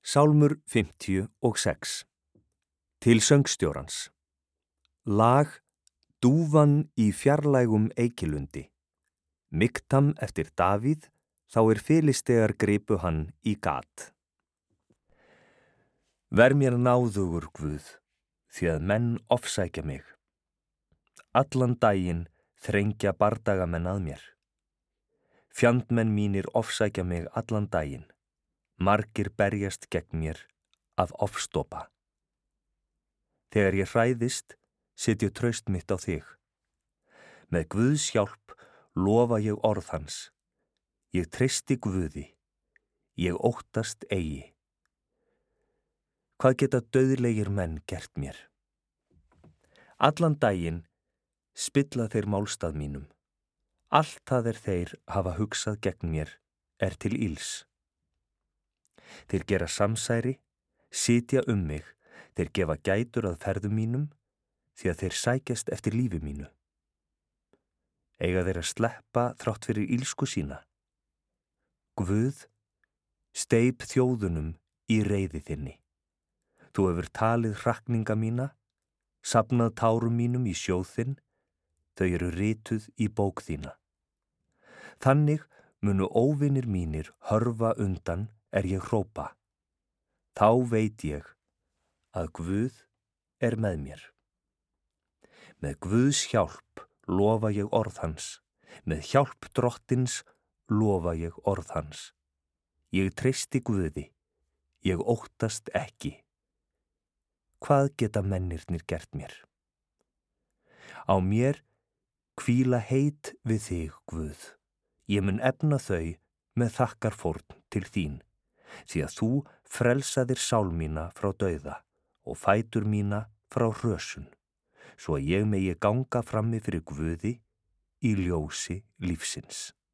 Sálmur 56. Til söngstjórans. Lag Dúfan í fjarlægum eikilundi. Miktam eftir Davíð, þá filistegar gripu hann í gat. Ver mér náðugur Guð, því að menn ofsækja mig. Allan daginn þrengja bardagamenn að mér. Fjandmenn mínir ofsækja mig allan daginn. Margir berjast gegn mér af ofstopa. Þegar ég hræðist, set ég traust mitt á þig. Með Guðs hjálp lofa ég orð hans. Ég treysti Guði. Ég óttast eigi. Hvað geta dauðlegir menn gert mér? Allan daginn spilla þeir málstað mínum. Allt það þeir hafa hugsað gegn mér til ills. Þeir gera samsæri, sitja mig, þeir gefa gætur að ferðum mínum, því að þeir sækjast eftir lífi mínu. Eiga þeir að sleppa þrátt fyrir ilsku sína. Guð, steyp þjóðunum í reiði þinni. Þú hefur talið hrakninga mína, safnað tárum mínum í sjóð þinn, þau rituð í bók þína. Þannig munu óvinir mínir hörfa undan ég hrópa. Þá veit ég að Guð með mér. Með Guðs hjálp lofa ég orð hans. Með hjálp Drottins lofa ég orð hans. Ég treysti Guði. Ég óttast ekki. Hvað geta mennirnir gert mér? Á mér hvíla heit við þig, Guð. Ég mun efna þau með þakkarfórn til þín. Því að þú frelsaðir sál mína frá dauða og fætur mína frá hrösun, svo að ég megi ganga frammi fyrir Guði í ljósi lífsins.